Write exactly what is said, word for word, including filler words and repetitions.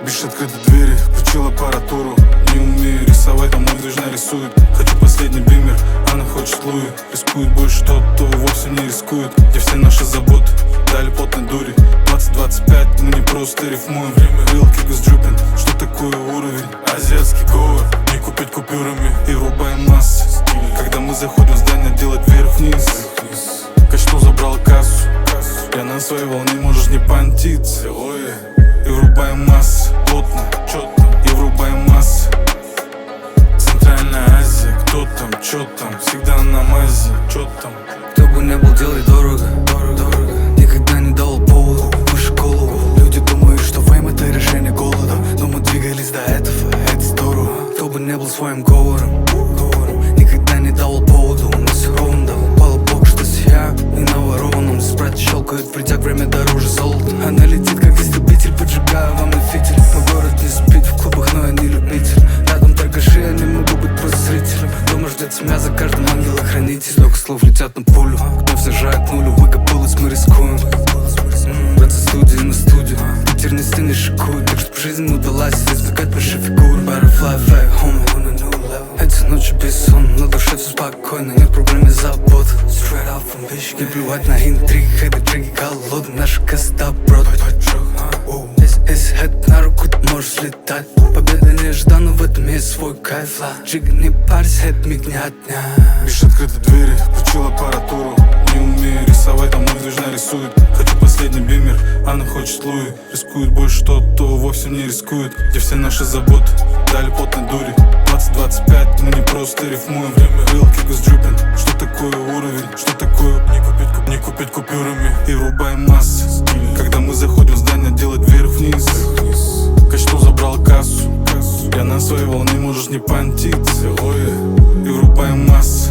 Бишь открыты двери, включил аппаратуру. Не умею рисовать, а мой движ нарисует. Хочу последний бимер, она хочет Луи. Рискует больше тот, кто вовсе не рискует. Где все наши заботы, дали потной дури. Двадцать двадцать пять, мы не просто рифмуем. Время вилки госджупин, что такое уровень? Азиатский говор, не купить купюрами. И врубаем массы, когда мы заходим в здание, делать вверх-вниз. Качнул, забрал кассу, я на своей волне, можешь не понтиться. И врубаем массы, плотно, четко. И врубаем массы. Центральная Азия, кто там, чё там, всегда на мазе, чё там. Кто бы не был, делай дорого, дорого. Никогда не давал поводу, выше голову. Люди думают, что фейм это решение голода, но мы двигались до этого, это здорово. Кто бы не был своим говором, говором. Никогда не давал поводу, мы все ровно. Пала бог, что я не наворованным. Спрайт щелкает, притяг, время дороже золота. Она летит, как истребитель, поджигаю вам на фитиль. Мой город не спит в клубах, но я не любитель. Рядом торгаши, я не могу быть просто зрителем. Дома ждет семья, за каждым ангел-охранитель. Столько слов летят на пулю, вновь сажают нулю. Выкопалась, мы рискуем. Брат со студии на студию, Питер не стынет, шикует. Так что жизнь удалась, избегать больших фигур. Butterfly effect, homie. Эти ночи без сон, на душе все спокойно, нет проблем и забот. Straight out from bitch, не плевать на интриги, хейты, треки, голодны, наша каста, брод. Если хэт на руку, ты можешь слетать. Победа нежданна, в этом есть свой кайф. Джига, не парься, это миг не отнять. Бишь открыты двери, включил аппаратуру. Не умею рисовать, а мой движ нарисует. Хочу последний бимер, она хочет Луи. Рискует больше тот, кто вовсе не рискует. Где все наши заботы, дали потной дури. Двадцать двадцать пять, мы не просто рифмуем. Время вилки госджупин, что такое уровень? Что такое не купить, куп, не купить купюрами? И врубаем массы, когда мы заходим в здание, делать вверх-вниз. Качнул, забрал кассу, я на своей волне, можешь не понтиться. И врубаем массы.